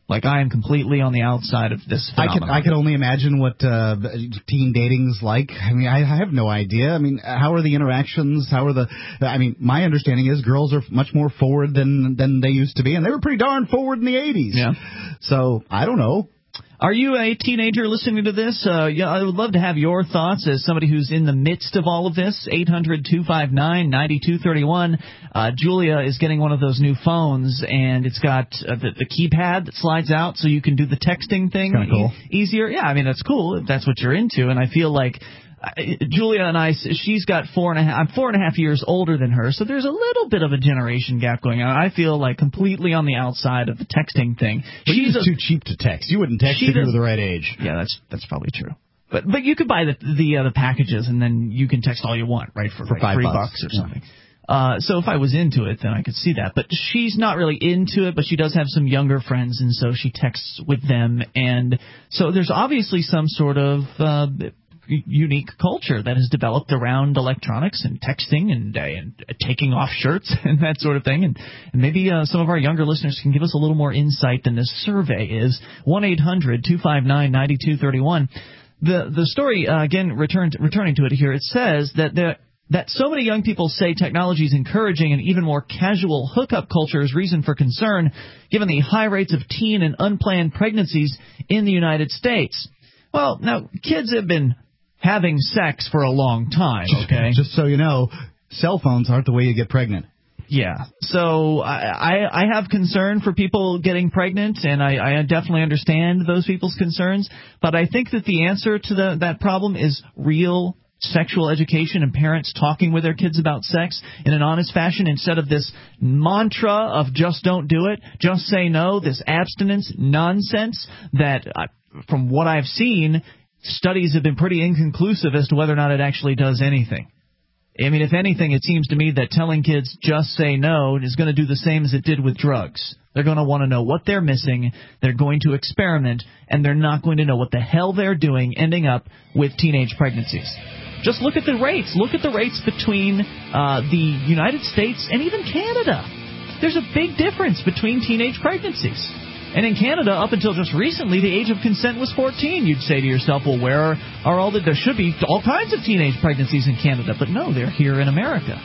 Like, I am completely on the outside of this phenomenon. I can I can only imagine what uh, teen dating's like. I mean, I, I have no idea. I mean, how are the interactions? How are the? I mean, my understanding is girls are much more forward than than they used to be, and they were pretty darn forward in the eighties. Yeah. So I don't know. Are you a teenager listening to this? Uh, yeah, I would love to have your thoughts as somebody who's in the midst of all of this. eight hundred two five nine nine two three one. Uh, Julia is getting one of those new phones, and it's got uh, the, the keypad that slides out so you can do the texting thing Kinda cool. e- easier. Yeah, I mean, that's cool if that's what you're into, and I feel like Julia and I, she's got four and a half, I'm four and a half years older than her, so there's a little bit of a generation gap going on. I feel like completely on the outside of the texting thing. But she's she's a, too cheap to text. You wouldn't text if you were the right age. Yeah, that's that's probably true. But but you could buy the the, uh, the packages, and then you can text all you want, right, for, for like five three bucks, bucks or yeah. something. Uh, so if I was into it, then I could see that. But she's not really into it, but she does have some younger friends, and so she texts with them. And so there's obviously some sort of uh, unique culture that has developed around electronics and texting and, uh, and taking off shirts and that sort of thing. And, and maybe uh, some of our younger listeners can give us a little more insight than this survey is. one eight hundred two five nine nine two three one. The the story, uh, again, returned, returning to it here, it says that the that so many young people say technology is encouraging an even more casual hookup culture is reason for concern, given the high rates of teen and unplanned pregnancies in the United States. Well, now, kids have been having sex for a long time, okay? Just so you know, cell phones aren't the way you get pregnant. Yeah. So I, I, I have concern for people getting pregnant, and I, I definitely understand those people's concerns. But I think that the answer to the, that problem is real sexual education and parents talking with their kids about sex in an honest fashion instead of this mantra of just don't do it, just say no, this abstinence nonsense that, uh, from what I've seen, studies have been pretty inconclusive as to whether or not it actually does anything. I mean, if anything, it seems to me that telling kids just say no is going to do the same as it did with drugs. They're going to want to know what they're missing, they're going to experiment, and they're not going to know what the hell they're doing, ending up with teenage pregnancies. Just look at the rates. Look at the rates between uh, the United States and even Canada. There's a big difference between teenage pregnancies. And in Canada, up until just recently, the age of consent was fourteen. You'd say to yourself, well, where are, are all the... There should be all kinds of teenage pregnancies in Canada. But no, they're here in America.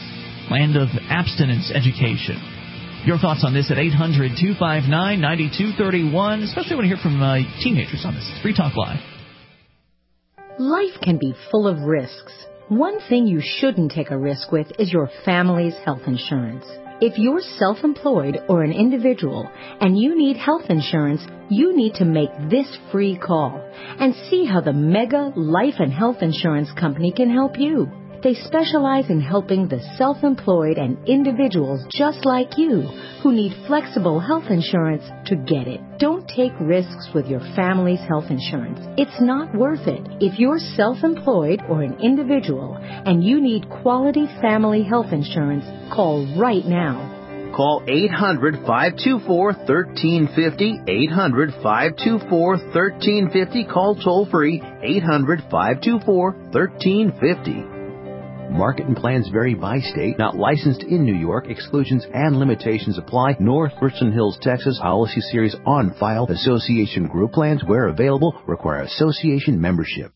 Land of abstinence education. Your thoughts on this at eight hundred two five nine nine two three one, especially when you hear from uh, teenagers on this. It's Free Talk Live. Life can be full of risks. One thing you shouldn't take a risk with is your family's health insurance. If you're self-employed or an individual and you need health insurance, you need to make this free call and see how the Mega Life and Health Insurance Company can help you. They specialize in helping the self-employed and individuals just like you who need flexible health insurance to get it. Don't take risks with your family's health insurance. It's not worth it. If you're self-employed or an individual and you need quality family health insurance, call right now. Call eight hundred five two four one three five zero, eight hundred five two four one three five zero. Call toll free, eight hundred five two four one three five zero. Market and plans vary by state. Not licensed in New York. Exclusions and limitations apply. North Richland Hills, Texas. Policy series on file. Association group plans where available require association membership.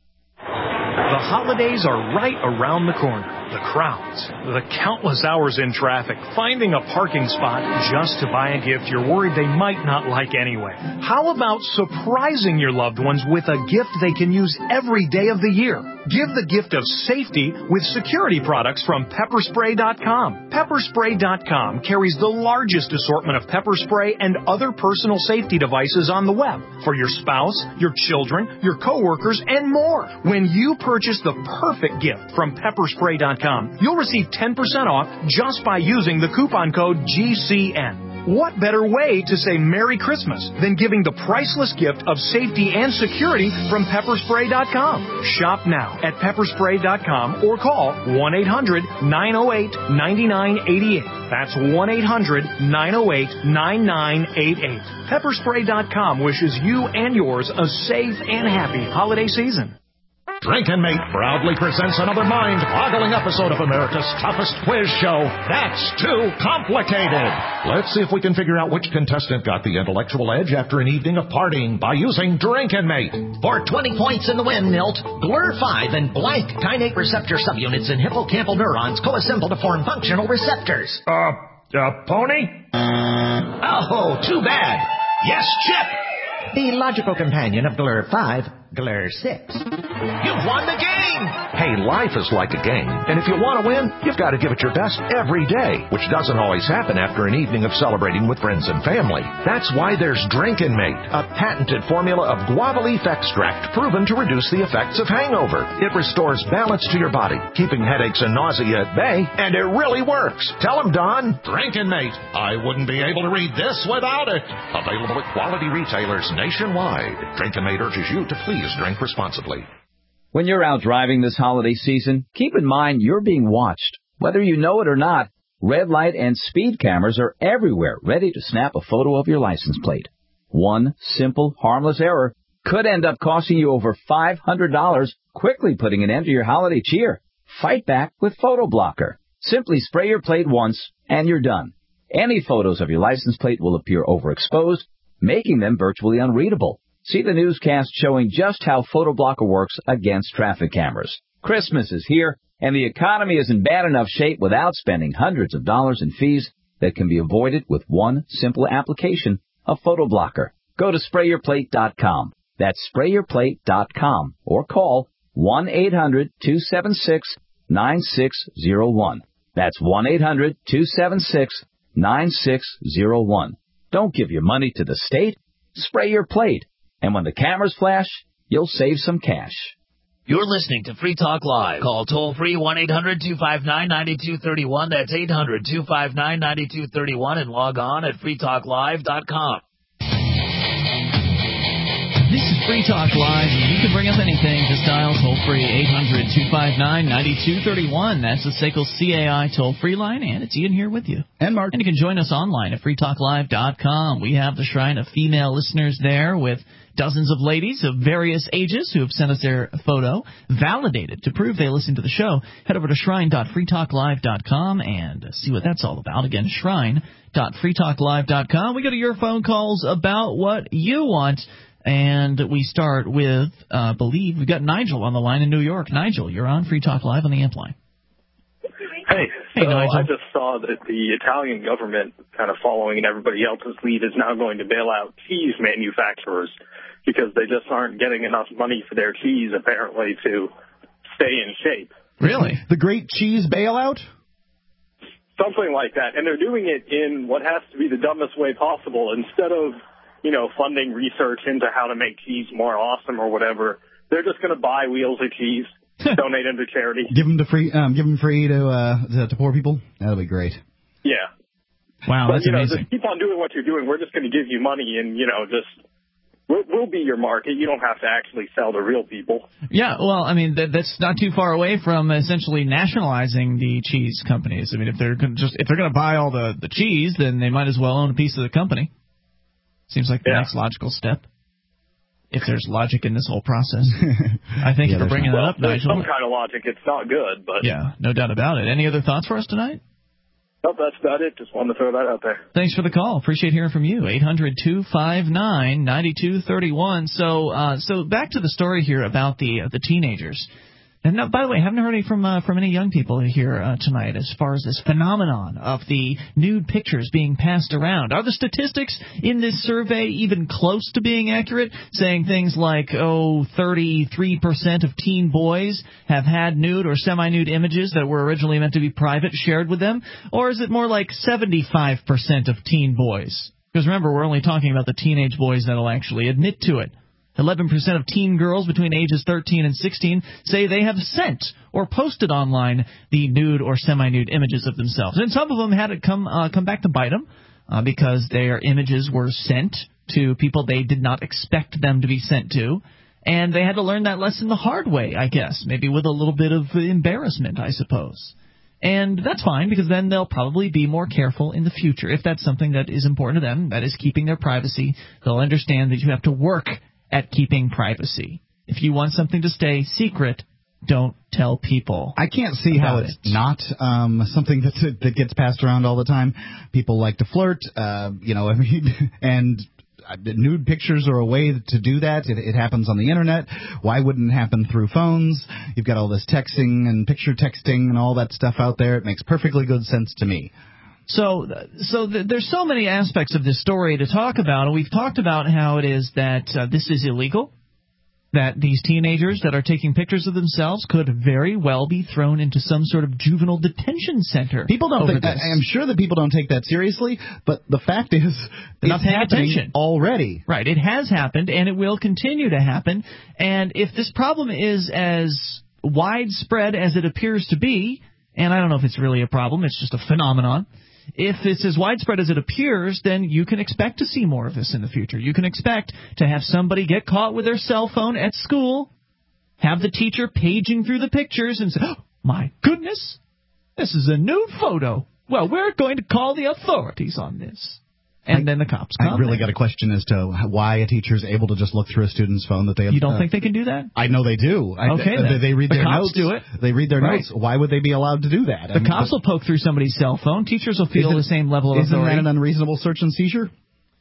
The holidays are right around the corner. The crowds, the countless hours in traffic, finding a parking spot just to buy a gift you're worried they might not like anyway. How about surprising your loved ones with a gift they can use every day of the year? Give the gift of safety with security products from pepper spray dot com. pepper spray dot com carries the largest assortment of pepper spray and other personal safety devices on the web for your spouse, your children, your coworkers, and more. When you purchase the perfect gift from pepper spray dot com, you'll receive ten percent off just by using the coupon code G C N. What better way to say Merry Christmas than giving the priceless gift of safety and security from pepper spray dot com? Shop now at pepper spray dot com or call one eight hundred nine oh eight nine nine eight eight. That's one eight hundred nine oh eight nine nine eight eight. pepper spray dot com wishes you and yours a safe and happy holiday season. Drinkin' Mate proudly presents another mind-boggling episode of America's toughest quiz show, That's Too Complicated. Let's see if we can figure out which contestant got the intellectual edge after an evening of partying by using Drinkin' Mate. For twenty points in the win, Milt, G L R five and blank kainate receptor subunits in hippocampal neurons coassemble to form functional receptors. Uh, uh, pony? Oh, too bad. Yes, Chip. The logical companion of G L R five, G L R six. You've won the game! Hey, life is like a game, and if you want to win, you've got to give it your best every day, which doesn't always happen after an evening of celebrating with friends and family. That's why there's Drinkin' Mate, a patented formula of guava leaf extract proven to reduce the effects of hangover. It restores balance to your body, keeping headaches and nausea at bay, and it really works. Tell them, Don, Drinkin' Mate. I wouldn't be able to read this without it. Available at quality retailers nationwide. Drinkin' Mate urges you to please drink responsibly. When you're out driving this holiday season, keep in mind you're being watched. Whether you know it or not, red light and speed cameras are everywhere, ready to snap a photo of your license plate. One simple, harmless error could end up costing you over five hundred dollars, quickly putting an end to your holiday cheer. Fight back with Photo Blocker. Simply spray your plate once, and you're done. Any photos of your license plate will appear overexposed, making them virtually unreadable. See the newscast showing just how Photo Blocker works against traffic cameras. Christmas is here, and the economy is in bad enough shape without spending hundreds of dollars in fees that can be avoided with one simple application of Photo Blocker. Go to spray your plate dot com. That's spray your plate dot com or call one eight hundred two seven six nine six zero one. That's one eight hundred two seven six nine six zero one. Don't give your money to the state. Spray your plate. And when the cameras flash, you'll save some cash. You're listening to Free Talk Live. Call toll-free one eight hundred two five nine nine two three one. That's eight hundred two five nine nine two three one. And log on at free talk live dot com. This is Free Talk Live. You can bring up anything. Just dial toll-free eight hundred two five nine nine two three one. That's the S A C L C A I toll-free line, and it's Ian here with you. And Mark. And you can join us online at free talk live dot com. We have the Shrine of Female Listeners there with dozens of ladies of various ages who have sent us their photo, validated to prove they listen to the show. Head over to shrine dot free talk live dot com and see what that's all about. Again, shrine dot free talk live dot com. We go to your phone calls about what you want. And we start with, I uh, believe, we've got Nigel on the line in New York. Nigel, you're on Free Talk Live on the amp line. Hey, hey so Nigel. I just saw that the Italian government, kind of following in everybody else's lead, is now going to bail out cheese manufacturers because they just aren't getting enough money for their cheese, apparently, to stay in shape. Really? The great cheese bailout? Something like that. And they're doing it in what has to be the dumbest way possible. Instead of, you know, funding research into how to make cheese more awesome or whatever, they're just going to buy wheels of cheese, donate them to charity. Give them to free, um, give them free to, uh, to, to poor people? That'll be great. Yeah. Wow, but, that's you know, amazing. Just keep on doing what you're doing. We're just going to give you money and, you know, just... We'll, we'll be your market. You don't have to actually sell to real people. Yeah, well, I mean, that, that's not too far away from essentially nationalizing the cheese companies. I mean, if they're gonna just if they're going to buy all the, the cheese, then they might as well own a piece of the company. Seems like the yeah. next logical step. If there's logic in this whole process. I thank yeah, you for bringing well, that up, there's Nigel. Some kind of logic. It's not good, but... Yeah, no doubt about it. Any other thoughts for us tonight? Nope, that's about it. Just wanted to throw that out there. Thanks for the call. Appreciate hearing from you. eight hundred two five nine nine two three one. So, uh, so back to the story here about the uh, the teenagers. And now, by the way, I haven't heard any from uh, from any young people here uh, tonight as far as this phenomenon of the nude pictures being passed around. Are the statistics in this survey even close to being accurate, saying things like, oh, thirty-three percent of teen boys have had nude or semi-nude images that were originally meant to be private shared with them? Or is it more like seventy-five percent of teen boys? Because remember, we're only talking about the teenage boys that will actually admit to it. eleven percent of teen girls between ages thirteen and sixteen say they have sent or posted online the nude or semi-nude images of themselves. And some of them had it come uh, come back to bite them uh, because their images were sent to people they did not expect them to be sent to. And they had to learn that lesson the hard way, I guess, maybe with a little bit of embarrassment, I suppose. And that's fine, because then they'll probably be more careful in the future. If that's something that is important to them, that is keeping their privacy, they'll understand that you have to work at keeping privacy. If you want something to stay secret, don't tell people. I can't see how it's it. not um, something that that gets passed around all the time. People like to flirt, uh, you know, I mean, and nude pictures are a way to do that. It, it happens on the internet. Why wouldn't it happen through phones? You've got all this texting and picture texting and all that stuff out there. It makes perfectly good sense to me. So, so th- there's so many aspects of this story to talk about, and we've talked about how it is that uh, this is illegal. That these teenagers that are taking pictures of themselves could very well be thrown into some sort of juvenile detention center. People don't think that. I'm sure that people don't take that seriously, but the fact is, They're not it's paying happening attention already. Right. It has happened, and it will continue to happen. And if this problem is as widespread as it appears to be, and I don't know if it's really a problem, it's just a phenomenon. If it's as widespread as it appears, then you can expect to see more of this in the future. You can expect to have somebody get caught with their cell phone at school, have the teacher paging through the pictures and say, oh, my goodness, this is a nude photo. Well, we're going to call the authorities on this. And I, then the cops come. I really got a question as to why a teacher is able to just look through a student's phone that they have. You don't uh, think they can do that? I know they do. Okay, I, then. They read the their cops notes. do it. They read their right. notes. Why would they be allowed to do that? The I mean, cops will poke through somebody's cell phone. Teachers will feel it, the same level of isn't authority. Isn't that an unreasonable search and seizure?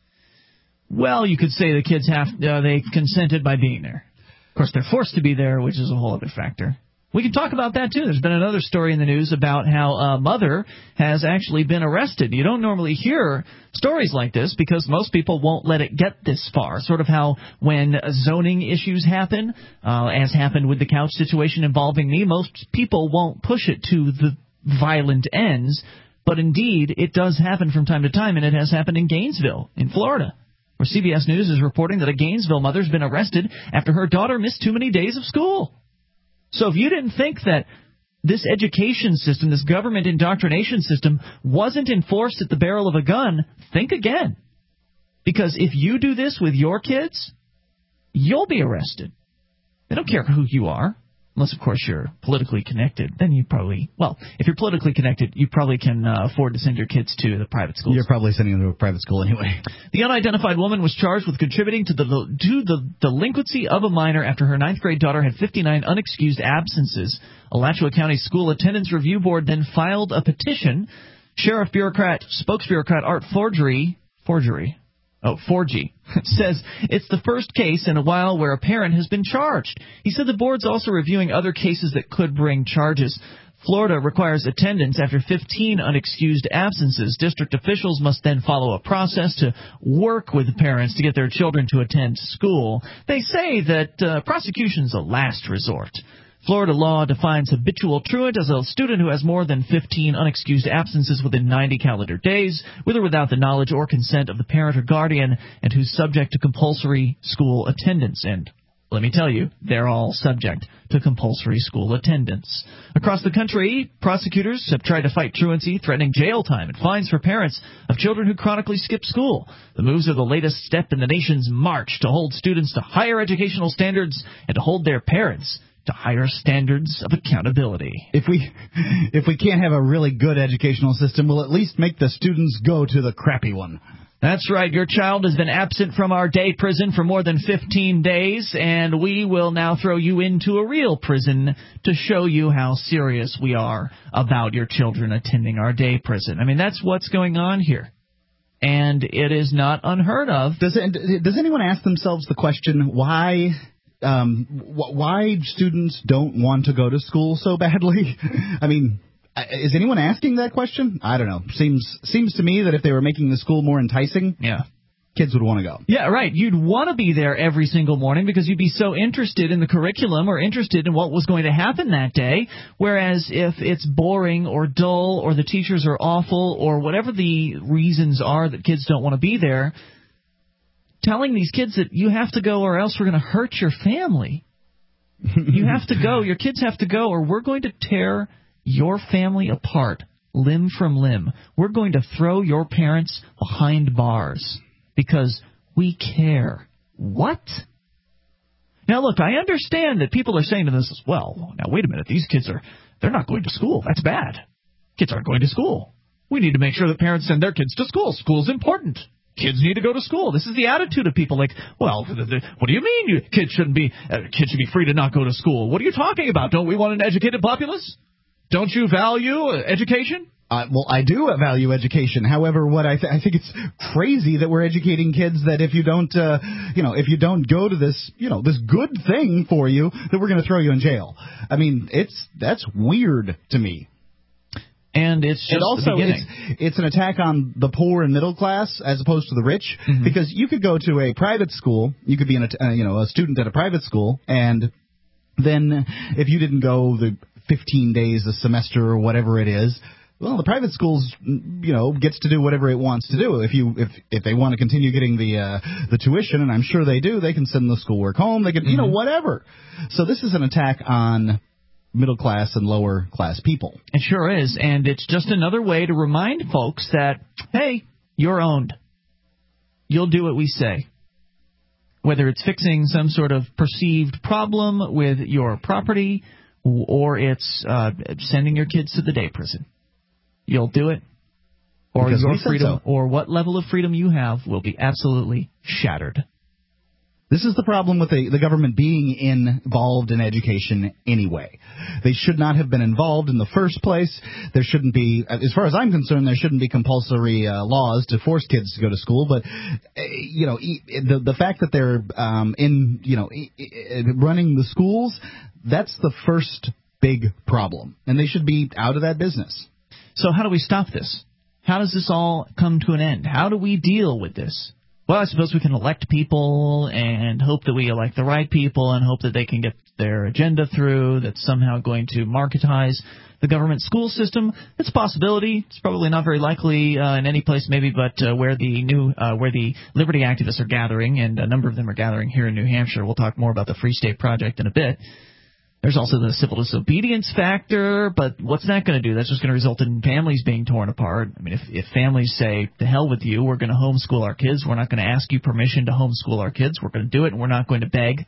Well, you could say the kids have uh, they consented by being there. Of course, they're forced to be there, which is a whole other factor. We can talk about that, too. There's been another story in the news about how a mother has actually been arrested. You don't normally hear stories like this because most people won't let it get this far. Sort of how when zoning issues happen, uh, as happened with the couch situation involving me, most people won't push it to the violent ends. But indeed, it does happen from time to time, and it has happened in Gainesville, in Florida, where C B S News is reporting that a Gainesville mother's been arrested after her daughter missed too many days of school. So if you didn't think that this education system, this government indoctrination system, wasn't enforced at the barrel of a gun, think again. Because if you do this with your kids, you'll be arrested. They don't care who you are. Unless, of course, you're politically connected. Then you probably, well, if you're politically connected, you probably can uh, afford to send your kids to the private schools. You're probably sending them to a private school anyway. The unidentified woman was charged with contributing to the to the delinquency of a minor after her ninth grade daughter had fifty-nine unexcused absences. Alachua County School Attendance Review Board then filed a petition. Sheriff bureaucrat, spokesbureaucrat Art Forgery, Forgery, oh, Forgy, says it's the first case in a while where a parent has been charged. He said the board's also reviewing other cases that could bring charges. Florida requires attendance after fifteen unexcused absences. District officials must then follow a process to work with parents to get their children to attend school. They say that uh, prosecution's a last resort. Florida law defines habitual truant as a student who has more than fifteen unexcused absences within ninety calendar days, with or without the knowledge or consent of the parent or guardian, and who's subject to compulsory school attendance. And let me tell you, they're all subject to compulsory school attendance. Across the country, prosecutors have tried to fight truancy, threatening jail time and fines for parents of children who chronically skip school. The moves are the latest step in the nation's march to hold students to higher educational standards and to hold their parents to higher standards of accountability. If we if we can't have a really good educational system, we'll at least make the students go to the crappy one. That's right. Your child has been absent from our day prison for more than fifteen days, and we will now throw you into a real prison to show you how serious we are about your children attending our day prison. I mean, that's what's going on here. And it is not unheard of. Does it, does anyone ask themselves the question, why... Um, wh- why students don't want to go to school so badly? I mean, is anyone asking that question? I don't know. Seems seems to me that if they were making the school more enticing, yeah, kids would want to go. Yeah, right. You'd want to be there every single morning because you'd be so interested in the curriculum or interested in what was going to happen that day. Whereas if it's boring or dull or the teachers are awful or whatever the reasons are that kids don't want to be there, telling these kids that you have to go or else we're going to hurt your family. You have to go. Your kids have to go or we're going to tear your family apart limb from limb. We're going to throw your parents behind bars because we care. What? Now, look, I understand that people are saying to this as well, now, wait a minute, these kids are, they're not going to school. That's bad. Kids aren't going to school. We need to make sure that parents send their kids to school. School's important. kids need to go to school. This is the attitude of people like, well, the, the, what do you mean you, kids shouldn't be uh, kids should be free to not go to school? What are you talking about? Don't we want an educated populace? Don't you value uh, education? Uh, well, I do value education. However, what I, th- I think it's crazy that we're educating kids that if you don't, uh, you know, if you don't go to this, you know, this good thing for you, that we're going to throw you in jail. I mean, it's that's weird to me. And it's just and also, the beginning. It's, it's an attack on the poor and middle class as opposed to the rich, mm-hmm. because you could go to a private school, you could be an, uh, you know, a student at a private school, and then if you didn't go the fifteen days a semester or whatever it is, well, the private schools, you know, gets to do whatever it wants to do. If you if if they want to continue getting the uh, the tuition, and I'm sure they do, they can send the schoolwork home. They can, mm-hmm. you know, whatever. So this is an attack on middle class and lower class people. It sure is, and it's just another way to remind folks that, hey, you're owned. You'll do what we say. Whether it's fixing some sort of perceived problem with your property, or it's uh, sending your kids to the day prison. You'll do it, or because your freedom, so. or what level of freedom you have will be absolutely shattered. This is the problem with the, the government being involved in education anyway. They should not have been involved in the first place. There shouldn't be, as far as I'm concerned, there shouldn't be compulsory uh, laws to force kids to go to school. But, uh, you know, the the fact that they're um, in, you know, running the schools, that's the first big problem. And they should be out of that business. So how do we stop this? How does this all come to an end? How do we deal with this? Well, I suppose we can elect people and hope that we elect the right people and hope that they can get their agenda through that's somehow going to marketize the government school system. It's a possibility. It's probably not very likely uh, in any place maybe but uh, where the new uh, where the liberty activists are gathering, and a number of them are gathering here in New Hampshire. We'll talk more about the Free State Project in a bit. There's also the civil disobedience factor, but what's that going to do? That's just going to result in families being torn apart. I mean, if, if families say, to hell with you, we're going to homeschool our kids, we're not going to ask you permission to homeschool our kids, we're going to do it, and we're not going to beg.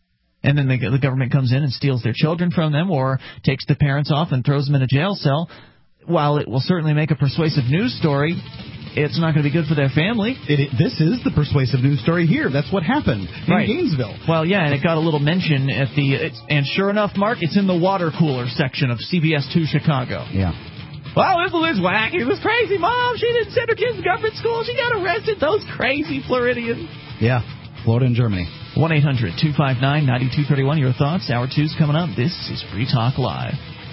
And then the, the government comes in and steals their children from them or takes the parents off and throws them in a jail cell. While it will certainly make a persuasive news story, it's not going to be good for their family. It, it, this is the persuasive news story here. That's what happened in right. Gainesville. Well, yeah, and it got a little mention at the it's, – and sure enough, Mark, it's in the water cooler section of C B S two Chicago. Yeah. Well, this was wacky. It was crazy. Mom, she didn't send her kids to government school. She got arrested. Those crazy Floridians. Yeah, Florida and Germany. one eight hundred two five nine nine two three one. Your thoughts. Hour two's coming up. This is Free Talk Live.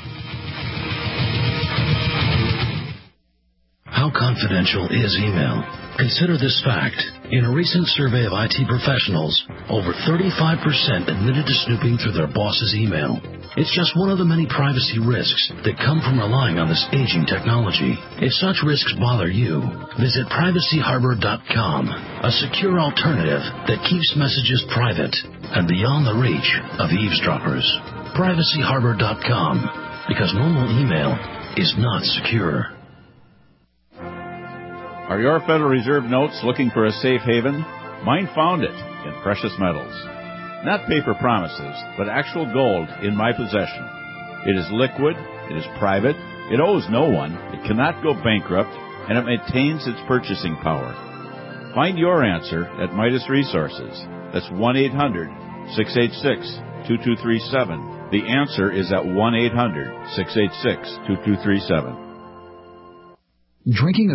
How confidential is email? Consider this fact. In a recent survey of I T professionals, over thirty-five percent admitted to snooping through their boss's email. It's just one of the many privacy risks that come from relying on this aging technology. If such risks bother you, visit privacy harbor dot com, a secure alternative that keeps messages private and beyond the reach of eavesdroppers. privacy harbor dot com, because normal email is not secure. Are your Federal Reserve notes looking for a safe haven? Mine found it in precious metals. Not paper promises, but actual gold in my possession. It is liquid, it is private, it owes no one, it cannot go bankrupt, and it maintains its purchasing power. Find your answer at Midas Resources. That's one eight hundred six eight six two two three seven. The answer is at one eight hundred six eight six two two three seven. Drinking a